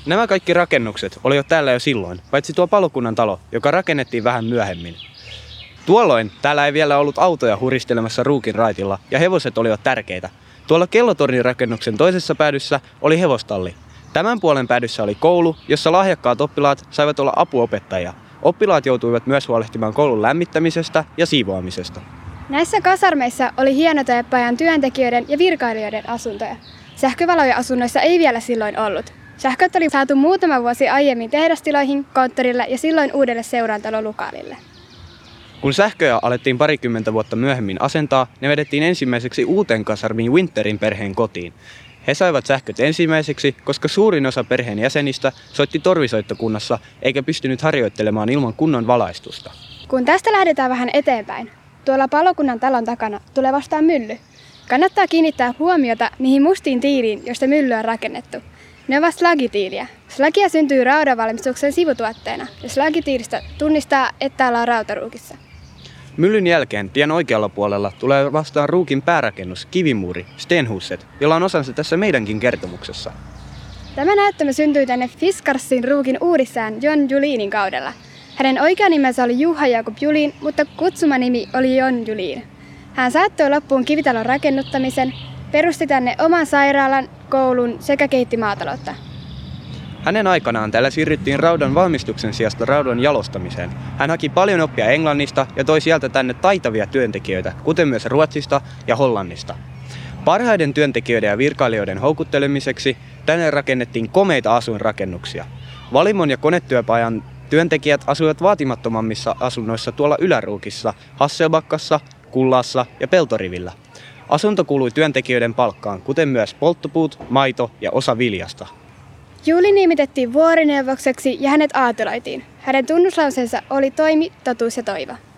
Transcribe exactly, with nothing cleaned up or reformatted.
Nämä kaikki rakennukset olivat täällä jo silloin, paitsi tuo palokunnan talo, joka rakennettiin vähän myöhemmin. Tuolloin täällä ei vielä ollut autoja huristelemassa Ruukin raitilla ja hevoset olivat tärkeitä. Tuolla Kellotornin rakennuksen toisessa päädyssä oli hevostalli. Tämän puolen päädyssä oli koulu, jossa lahjakkaat oppilaat saivat olla apuopettajia. Oppilaat joutuivat myös huolehtimaan koulun lämmittämisestä ja siivoamisesta. Näissä kasarmeissa oli hienotöpajan työntekijöiden ja virkailijoiden asuntoja. Sähkövaloja asunnoissa ei vielä silloin ollut. Sähköt oli saatu muutama vuosi aiemmin tehdastiloihin, konttorille ja silloin uudelle seurantalolukaalille. Kun sähköjä alettiin parikymmentä vuotta myöhemmin asentaa, ne vedettiin ensimmäiseksi uuteen kasarmiin Winterin perheen kotiin. He saivat sähköt ensimmäiseksi, koska suurin osa perheen jäsenistä soitti torvisoittokunnassa eikä pystynyt harjoittelemaan ilman kunnon valaistusta. Kun tästä lähdetään vähän eteenpäin, tuolla palokunnan talon takana tulee vastaan mylly. Kannattaa kiinnittää huomiota niihin mustiin tiiliin, joista mylly on rakennettu. Ne ovat slagitiiliä. Slagia syntyy raudanvalmistuksen sivutuotteena ja slagitiilistä tunnistaa, että ollaan rautaruukissa. Myllyn jälkeen tien oikealla puolella tulee vastaan Ruukin päärakennus, kivimuuri, Stenhuset, jolla on osansa tässä meidänkin kertomuksessa. Tämä näyttämä syntyi tänne Fiskarsin Ruukin uudissään John Julinin kaudella. Hänen oikea nimensä oli Juha Jakob Julin, mutta kutsumanimi oli John Julin. Hän saattoi loppuun kivitalon rakennuttamisen, perusti tänne oman sairaalan, koulun sekä kehitti maataloutta. Hänen aikanaan täällä siirryttiin raudan valmistuksen sijasta raudan jalostamiseen. Hän haki paljon oppia Englannista ja toi sieltä tänne taitavia työntekijöitä, kuten myös Ruotsista ja Hollannista. Parhaiden työntekijöiden ja virkailijoiden houkuttelemiseksi tänne rakennettiin komeita asuinrakennuksia. Valimon ja konetyöpajan työntekijät asuivat vaatimattomammissa asunnoissa tuolla Yläruukissa, Hasselbakkassa, Kullassa ja Peltorivillä. Asunto kuului työntekijöiden palkkaan, kuten myös polttopuut, maito ja osa viljasta. Juli nimitettiin vuorineuvokseksi ja hänet aateloitiin. Hänen tunnuslauseensa oli toimi, totuus ja toivo.